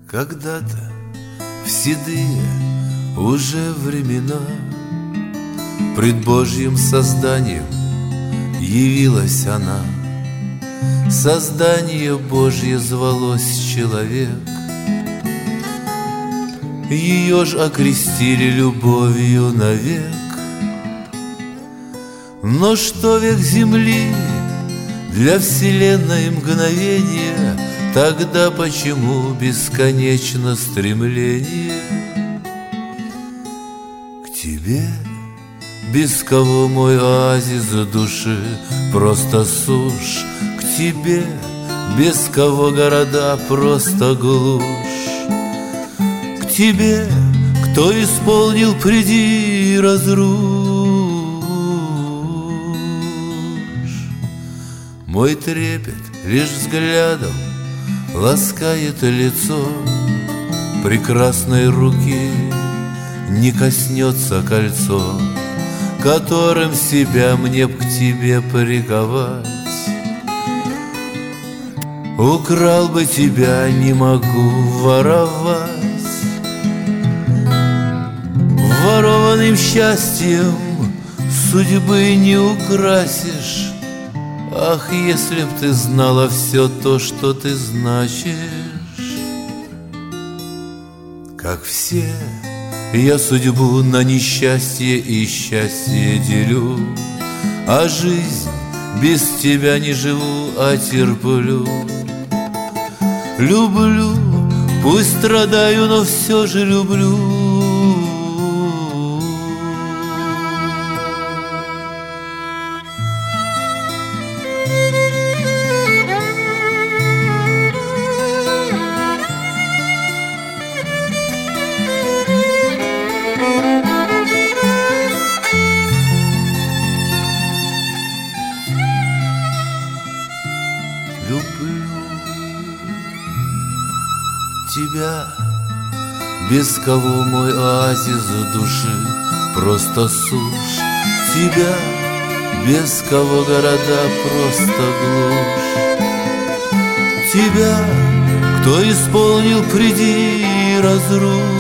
Когда-то в седые уже времена пред Божьим созданием явилась она. Создание Божье звалось человек. Ее ж окрестили любовью навек. Но что век земли для вселенной мгновение, тогда почему бесконечно стремление к тебе, без кого мой оазис души просто сушь, к тебе, без кого города просто глушь, к тебе, кто исполнил приди разруш. Мой трепет лишь взглядом ласкает лицо, прекрасной руки не коснется кольцо, которым себя мне б к тебе приковать. Украл бы тебя, не могу воровать. Ворованным счастьем судьбы не украсишь. Ах, если б ты знала все то, что ты значишь. Как все, я судьбу на несчастье и счастье делю, а жизнь без тебя не живу, а терплю. Люблю, пусть страдаю, но все же люблю. Люблю тебя, без кого мой оазис души просто сушь, тебя, без кого города просто глушь, тебя, кто исполнил приди разруш.